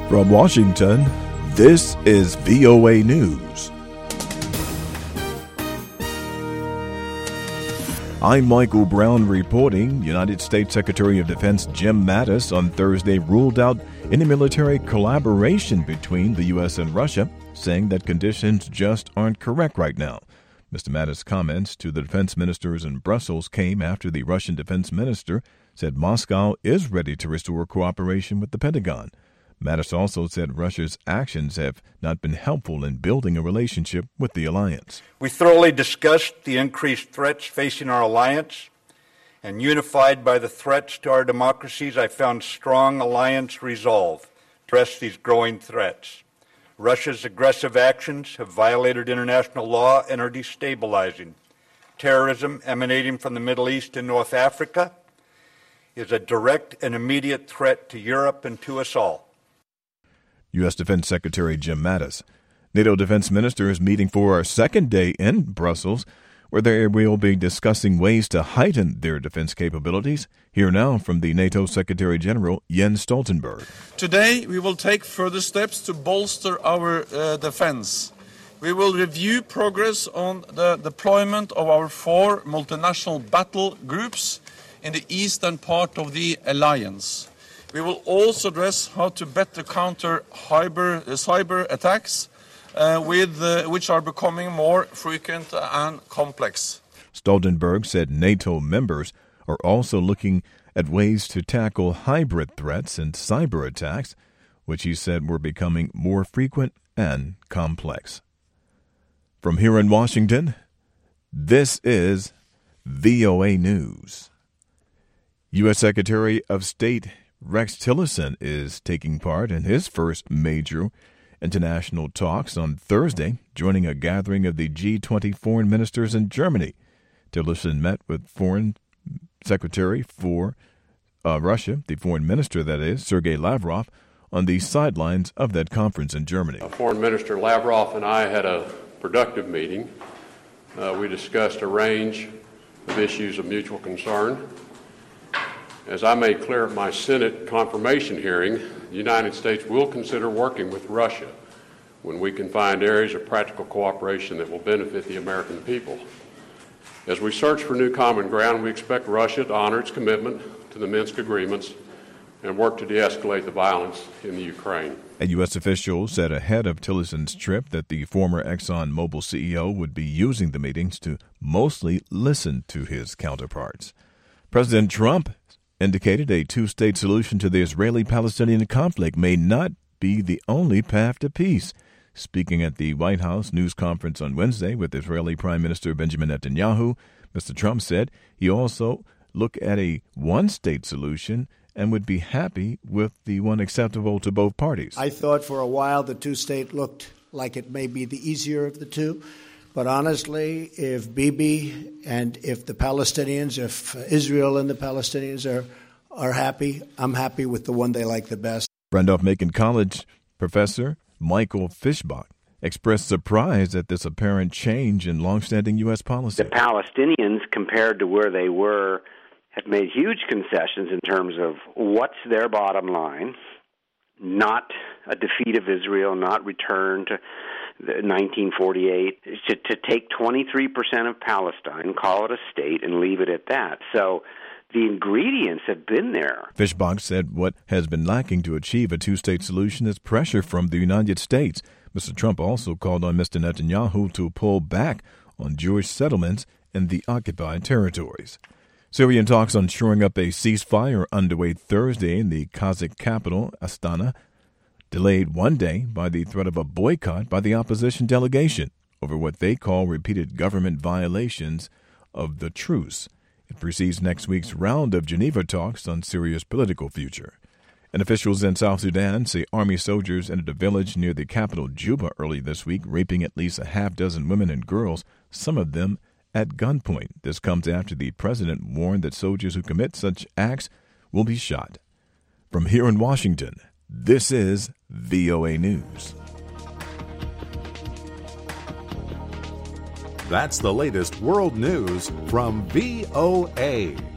From Washington, this is VOA News. I'm Michael Brown reporting. United States Secretary of Defense Jim Mattis on Thursday ruled out any military collaboration between the U.S. and Russia, saying that conditions just aren't correct right now. Mr. Mattis' comments to the defense ministers in Brussels came after the Russian defense minister said Moscow is ready to restore cooperation with the Pentagon. Mattis also said Russia's actions have not been helpful in building a relationship with the alliance. We thoroughly discussed the increased threats facing our alliance, and unified by the threats to our democracies, I found strong alliance resolve to address these growing threats. Russia's aggressive actions have violated international law and are destabilizing. Terrorism emanating from the Middle East and North Africa is a direct and immediate threat to Europe and to us all. U.S. Defense Secretary Jim Mattis. NATO defense ministers meeting for a second day in Brussels, where they will be discussing ways to heighten their defense capabilities. Here now from the NATO Secretary General Jens Stoltenberg. Today we will take further steps to bolster our defense. We will review progress on the deployment of our 4 multinational battle groups in the eastern part of the alliance. We will also address how to better counter cyber attacks, which are becoming more frequent and complex. Stoltenberg said NATO members are also looking at ways to tackle hybrid threats and cyber attacks, which he said were becoming more frequent and complex. From here in Washington, this is VOA News. U.S. Secretary of State Rex Tillerson is taking part in his first major international talks on Thursday, joining a gathering of the G20 foreign ministers in Germany. Tillerson met with Foreign Secretary for Russia, the foreign minister that is, Sergei Lavrov, on the sidelines of that conference in Germany. Foreign Minister Lavrov and I had a productive meeting. We discussed a range of issues of mutual concern. As I made clear at my Senate confirmation hearing, the United States will consider working with Russia when we can find areas of practical cooperation that will benefit the American people. As we search for new common ground, we expect Russia to honor its commitment to the Minsk agreements and work to de-escalate the violence in the Ukraine. A U.S. official said ahead of Tillerson's trip that the former ExxonMobil CEO would be using the meetings to mostly listen to his counterparts. President Trump indicated a two-state solution to the Israeli-Palestinian conflict may not be the only path to peace. Speaking at the White House news conference on Wednesday with Israeli Prime Minister Benjamin Netanyahu, Mr. Trump said he also look at a one-state solution and would be happy with the one acceptable to both parties. I thought for a while the two-state looked like it may be the easier of the two. But honestly, if Bibi and if the Palestinians, if Israel and the Palestinians are happy, I'm happy with the one they like the best. Randolph-Macon College professor Michael Fischbach expressed surprise at this apparent change in longstanding U.S. policy. The Palestinians, compared to where they were, have made huge concessions in terms of what's their bottom line, not a defeat of Israel, not return to 1948, to take 23% of Palestine, call it a state, and leave it at that. So the ingredients have been there. Fischbach said what has been lacking to achieve a two-state solution is pressure from the United States. Mr. Trump also called on Mr. Netanyahu to pull back on Jewish settlements in the occupied territories. Syrian talks on shoring up a ceasefire underway Thursday in the Kazakh capital, Astana, delayed one day by the threat of a boycott by the opposition delegation over what they call repeated government violations of the truce. It precedes next week's round of Geneva talks on Syria's political future. And officials in South Sudan say Army soldiers entered a village near the capital, Juba, early this week, raping at least a half dozen women and girls, some of them at gunpoint. This comes after the president warned that soldiers who commit such acts will be shot. From here in Washington, this is VOA News. That's the latest world news from VOA.